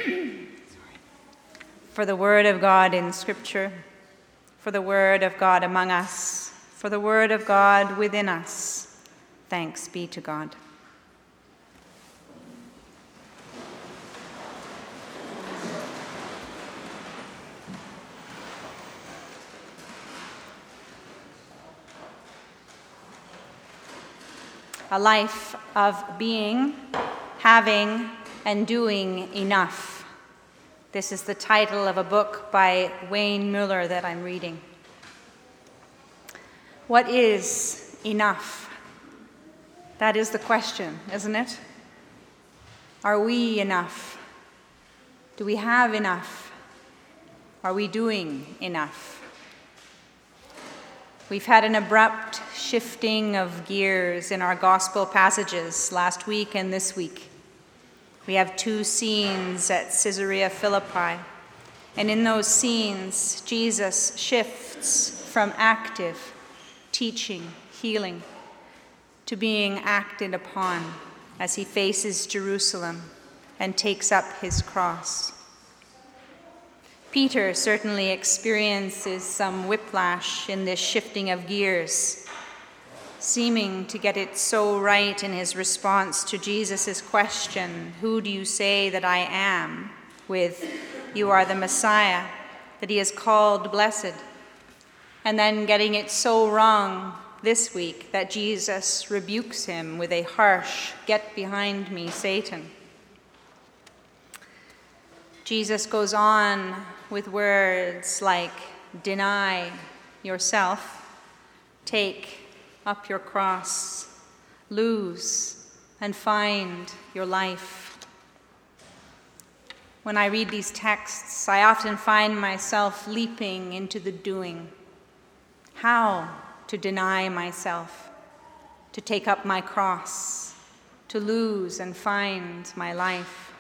For the word of God in Scripture, for the word of God among us, for the word of God within us. Thanks be to God. A life of being, having, and doing enough. This is the title of a book by Wayne Muller that I'm reading. What is enough? That is the question, isn't it? Are we enough? Do we have enough? Are we doing enough? We've had an abrupt shifting of gears in our gospel passages last week and this week. We have two scenes at Caesarea Philippi, and in those scenes, Jesus shifts from active, teaching, healing, to being acted upon as he faces Jerusalem and takes up his cross. Peter certainly experiences some whiplash in this shifting of gears, seeming to get it so right in his response to Jesus' question, "Who do you say that I am?" with, "You are the Messiah," that he is called blessed, and then getting it so wrong this week that Jesus rebukes him with a harsh, "Get behind me, Satan." Jesus goes on with words like, "Deny yourself, take up your cross, lose and find your life." When I read these texts, I often find myself leaping into the doing. How to deny myself, to take up my cross, to lose and find my life.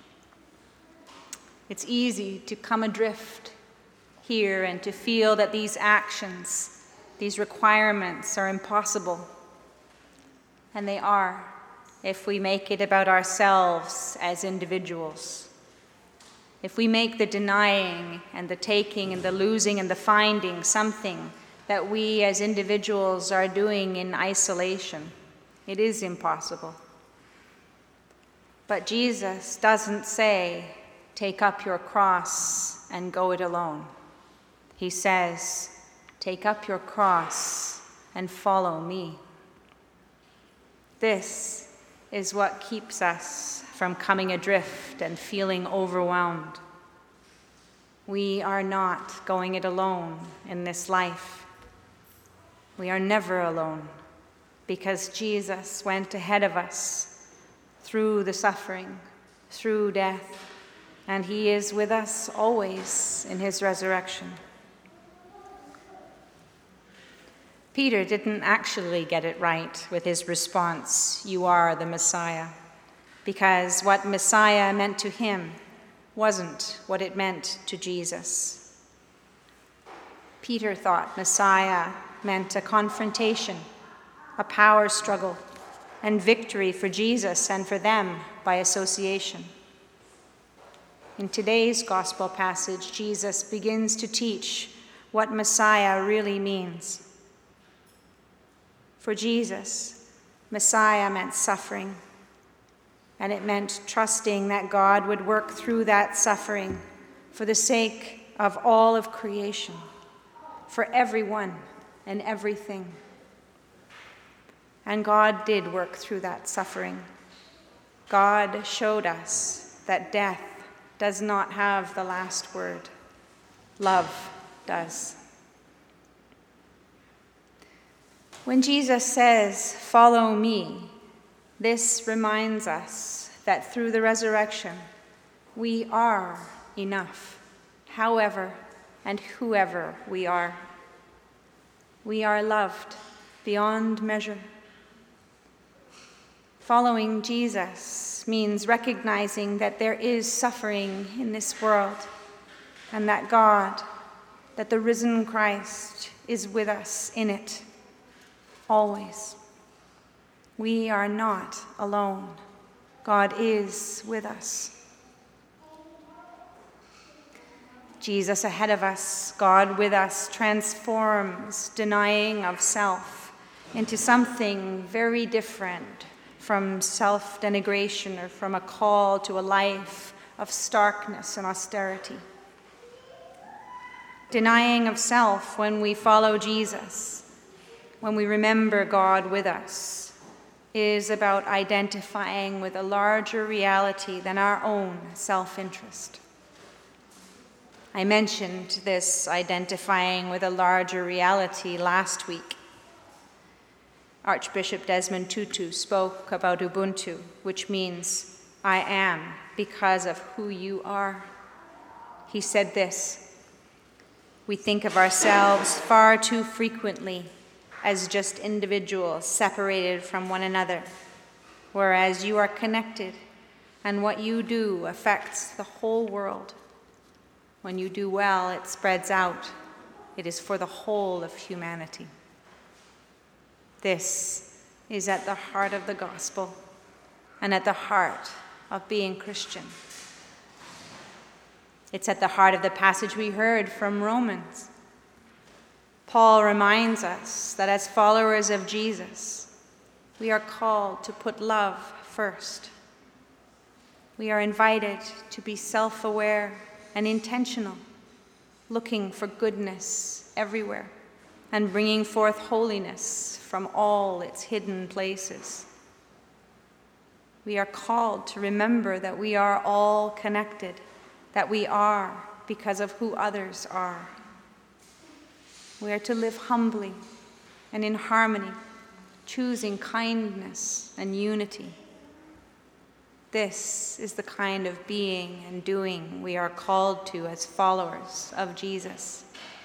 It's easy to come adrift here and to feel that these actions, these requirements are impossible. And they are, if we make it about ourselves as individuals. If we make the denying and the taking and the losing and the finding something that we as individuals are doing in isolation, it is impossible. But Jesus doesn't say, "Take up your cross and go it alone." He says, "Take up your cross and follow me." This is what keeps us from coming adrift and feeling overwhelmed. We are not going it alone in this life. We are never alone because Jesus went ahead of us through the suffering, through death, and he is with us always in his resurrection. Peter didn't actually get it right with his response, "You are the Messiah," because what Messiah meant to him wasn't what it meant to Jesus. Peter thought Messiah meant a confrontation, a power struggle, and victory for Jesus and for them by association. In today's gospel passage, Jesus begins to teach what Messiah really means. For Jesus, Messiah meant suffering, and it meant trusting that God would work through that suffering for the sake of all of creation, for everyone and everything. And God did work through that suffering. God showed us that death does not have the last word. Love does. When Jesus says, "Follow me," this reminds us that through the resurrection, we are enough, however and whoever we are. We are loved beyond measure. Following Jesus means recognizing that there is suffering in this world and that God, that the risen Christ, is with us in it. Always. We are not alone. God is with us. Jesus ahead of us, God with us, transforms denying of self into something very different from self-denigration or from a call to a life of starkness and austerity. Denying of self when we follow Jesus, when we remember God with us, is about identifying with a larger reality than our own self-interest. I mentioned this identifying with a larger reality last week. Archbishop Desmond Tutu spoke about Ubuntu, which means I am because of who you are. He said this: we think of ourselves far too frequently as just individuals separated from one another, whereas you are connected, and what you do affects the whole world. When you do well, it spreads out. It is for the whole of humanity. This is at the heart of the gospel and at the heart of being Christian. It's at the heart of the passage we heard from Romans. Paul reminds us that as followers of Jesus, we are called to put love first. We are invited to be self-aware and intentional, looking for goodness everywhere and bringing forth holiness from all its hidden places. We are called to remember that we are all connected, that we are because of who others are. We are to live humbly and in harmony, choosing kindness and unity. This is the kind of being and doing we are called to as followers of Jesus.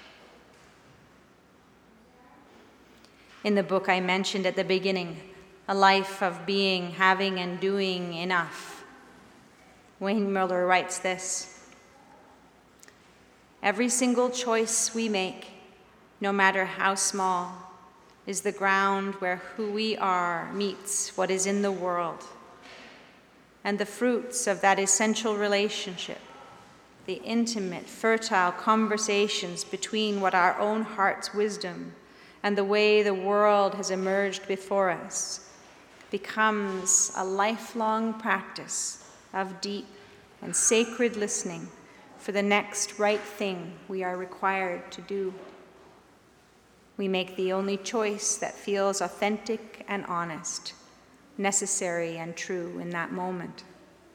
In the book I mentioned at the beginning, A Life of Being, Having, and Doing Enough, Wayne Miller writes this: every single choice we make, no matter how small, is the ground where who we are meets what is in the world. And the fruits of that essential relationship, the intimate, fertile conversations between what our own heart's wisdom and the way the world has emerged before us, becomes a lifelong practice of deep and sacred listening for the next right thing we are required to do. We make the only choice that feels authentic and honest, necessary and true in that moment.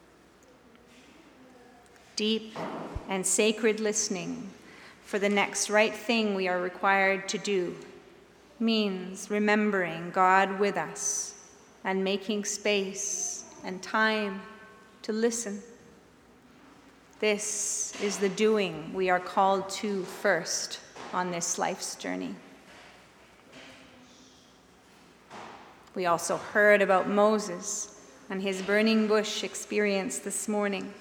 Deep and sacred listening for the next right thing we are required to do means remembering God with us and making space and time to listen. This is the doing we are called to first on this life's journey. We also heard about Moses and his burning bush experience this morning.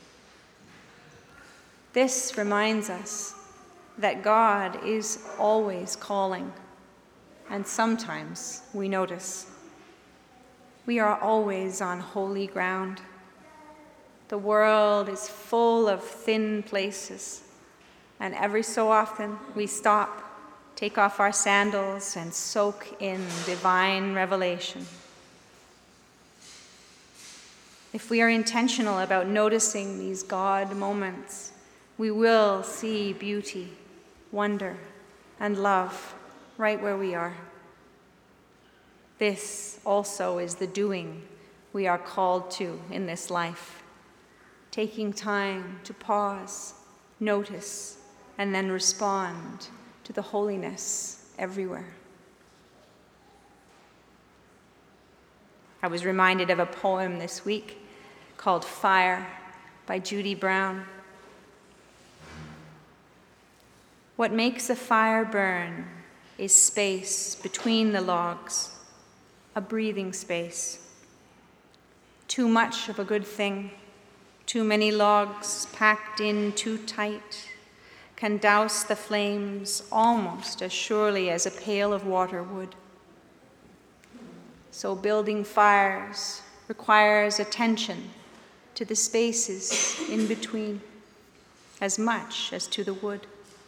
This reminds us that God is always calling, and sometimes we notice. We are always on holy ground. The world is full of thin places, and every so often we stop, take off our sandals, and soak in divine revelation. If we are intentional about noticing these God moments, we will see beauty, wonder, and love right where we are. This also is the doing we are called to in this life, taking time to pause, notice, and then respond to the holiness everywhere. I was reminded of a poem this week called Fire by Judy Brown. What makes a fire burn is space between the logs, a breathing space. Too much of a good thing, too many logs packed in too tight, can douse the flames almost as surely as a pail of water would. So building fires requires attention to the spaces in between, as much as to the wood.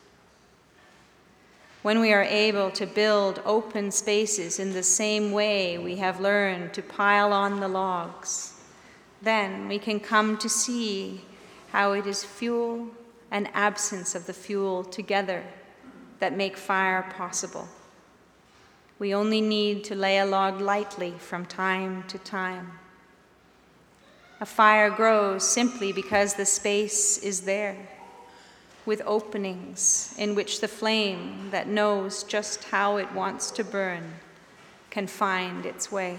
When we are able to build open spaces in the same way we have learned to pile on the logs, then we can come to see how it is fuel and absence of the fuel together that make fire possible. We only need to lay a log lightly from time to time. A fire grows simply because the space is there, with openings in which the flame that knows just how it wants to burn can find its way.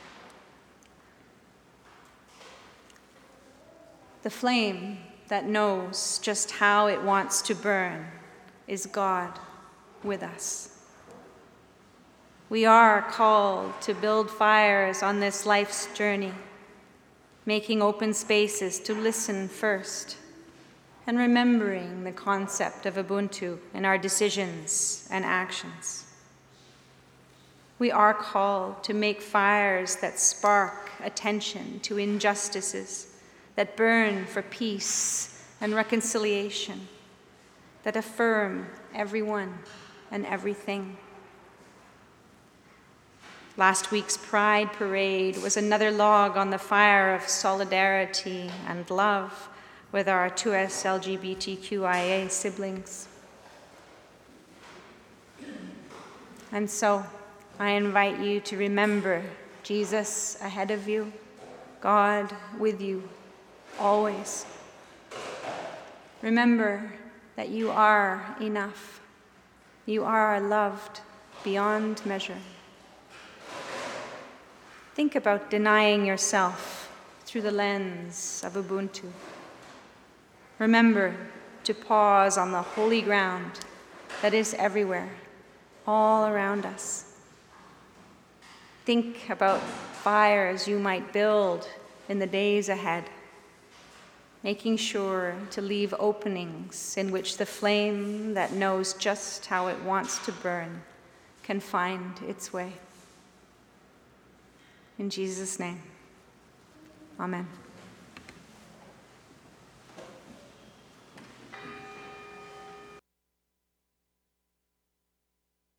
The flame that knows just how it wants to burn is God with us. We are called to build fires on this life's journey, making open spaces to listen first, and remembering the concept of Ubuntu in our decisions and actions. We are called to make fires that spark attention to injustices, that burn for peace and reconciliation, that affirm everyone and everything. Last week's Pride Parade was another log on the fire of solidarity and love with our 2S LGBTQIA siblings. And so I invite you to remember Jesus ahead of you, God with you, always. Remember that you are enough. You are loved beyond measure. Think about denying yourself through the lens of Ubuntu. Remember to pause on the holy ground that is everywhere, all around us. Think about fires you might build in the days ahead, making sure to leave openings in which the flame that knows just how it wants to burn can find its way. In Jesus' name, amen.